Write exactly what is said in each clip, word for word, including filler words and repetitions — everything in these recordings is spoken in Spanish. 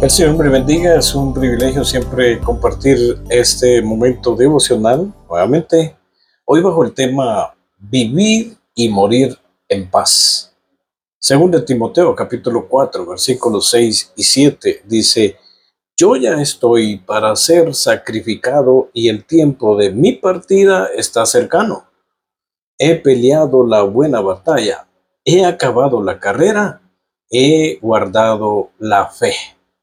El Señor me bendiga, es un privilegio siempre compartir este momento devocional nuevamente. Hoy bajo el tema Vivir y morir en paz. Según de Timoteo capítulo cuatro versículos seis y siete dice: Yo ya estoy para ser sacrificado y el tiempo de mi partida está cercano. He peleado la buena batalla, he acabado la carrera, he guardado la fe.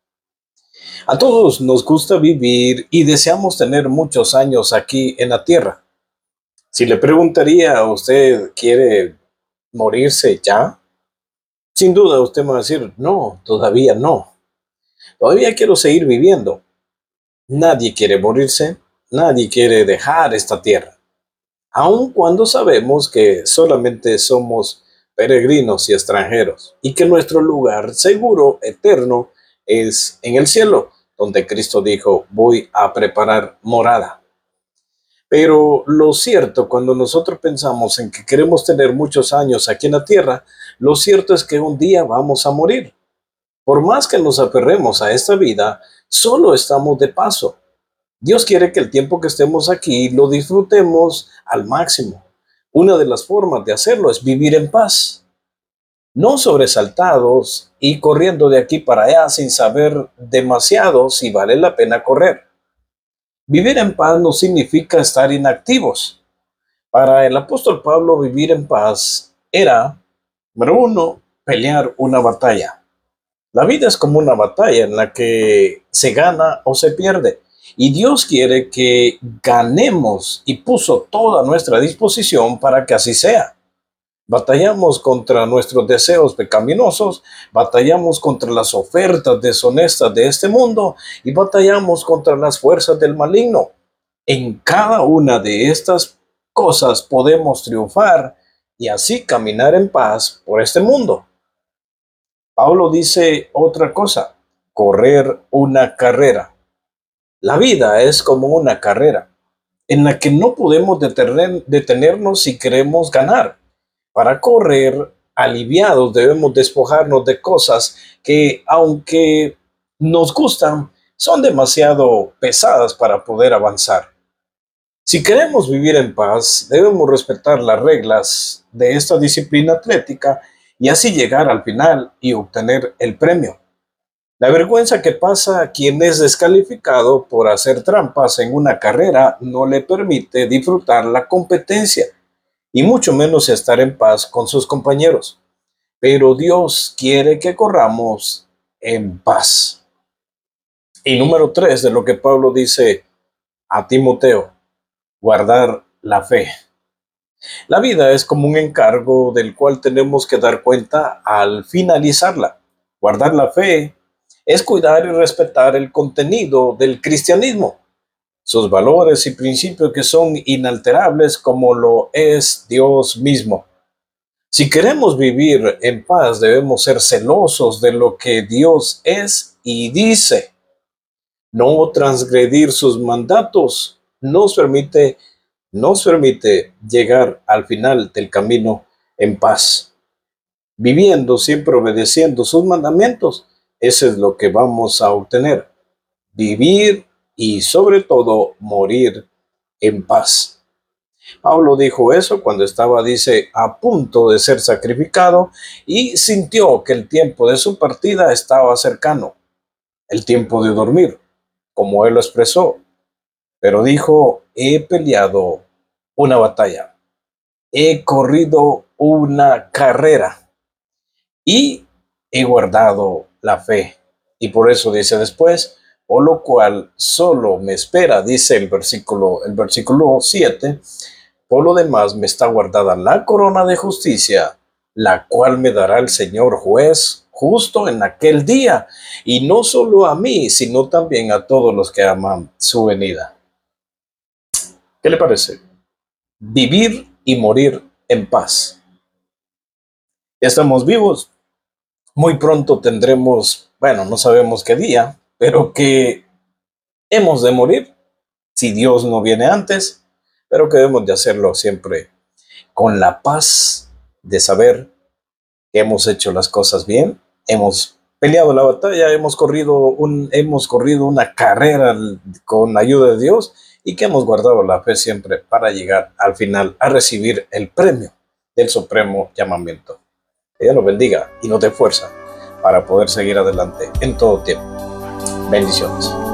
A todos nos gusta vivir y deseamos tener muchos años aquí en la tierra. Si le preguntaría a usted, ¿quiere morirse ya? Sin duda usted me va a decir, no, todavía no. Todavía quiero seguir viviendo. Nadie quiere morirse, nadie quiere dejar esta tierra. Aun cuando sabemos que solamente somos peregrinos y extranjeros y que nuestro lugar seguro, eterno, es en el cielo, donde Cristo dijo, voy a preparar morada. Pero lo cierto, cuando nosotros pensamos en que queremos tener muchos años aquí en la tierra, lo cierto es que un día vamos a morir. Por más que nos aferremos a esta vida, solo estamos de paso. Dios quiere que el tiempo que estemos aquí lo disfrutemos al máximo. Una de las formas de hacerlo es vivir en paz, no sobresaltados y corriendo de aquí para allá sin saber demasiado si vale la pena correr. Vivir en paz no significa estar inactivos. Para el apóstol Pablo, vivir en paz era, número uno, pelear una batalla. La vida es como una batalla en la que se gana o se pierde. Y Dios quiere que ganemos y puso toda nuestra disposición para que así sea. Batallamos contra nuestros deseos pecaminosos, batallamos contra las ofertas deshonestas de este mundo y batallamos contra las fuerzas del maligno. En cada una de estas cosas podemos triunfar y así caminar en paz por este mundo. Pablo dice otra cosa: correr una carrera. La vida es como una carrera en la que no podemos detener, detenernos si queremos ganar. Para correr aliviados debemos despojarnos de cosas que, aunque nos gustan, son demasiado pesadas para poder avanzar. Si queremos vivir en paz, debemos respetar las reglas de esta disciplina atlética y así llegar al final y obtener el premio. La vergüenza que pasa a quien es descalificado por hacer trampas en una carrera no le permite disfrutar la competencia y mucho menos estar en paz con sus compañeros. Pero Dios quiere que corramos en paz. Y número tres de lo que Pablo dice a Timoteo: guardar la fe. La vida es como un encargo del cual tenemos que dar cuenta al finalizarla. Guardar la fe es cuidar y respetar el contenido del cristianismo, sus valores y principios que son inalterables como lo es Dios mismo. Si queremos vivir en paz, debemos ser celosos de lo que Dios es y dice. No transgredir sus mandatos nos permite, nos permite llegar al final del camino en paz. Viviendo, siempre obedeciendo sus mandamientos, eso es lo que vamos a obtener. Vivir y sobre todo morir en paz. Pablo dijo eso cuando estaba, dice, a punto de ser sacrificado y sintió que el tiempo de su partida estaba cercano, el tiempo de dormir, como él lo expresó. Pero dijo, he peleado una batalla, he corrido una carrera y he guardado la fe. Y por eso dice después, por lo cual solo me espera, dice el versículo, el versículo siete, por lo demás me está guardada la corona de justicia, la cual me dará el Señor juez justo en aquel día, y no solo a mí, sino también a todos los que aman su venida. ¿Qué le parece? Vivir y morir en paz. Ya estamos vivos. Muy pronto tendremos, bueno, no sabemos qué día, pero que hemos de morir si Dios no viene antes, pero que debemos de hacerlo siempre con la paz de saber que hemos hecho las cosas bien, hemos peleado la batalla, hemos corrido, un, hemos corrido una carrera con ayuda de Dios y que hemos guardado la fe siempre para llegar al final a recibir el premio del supremo llamamiento. Que Dios nos bendiga y nos dé fuerza para poder seguir adelante en todo tiempo. Bendiciones.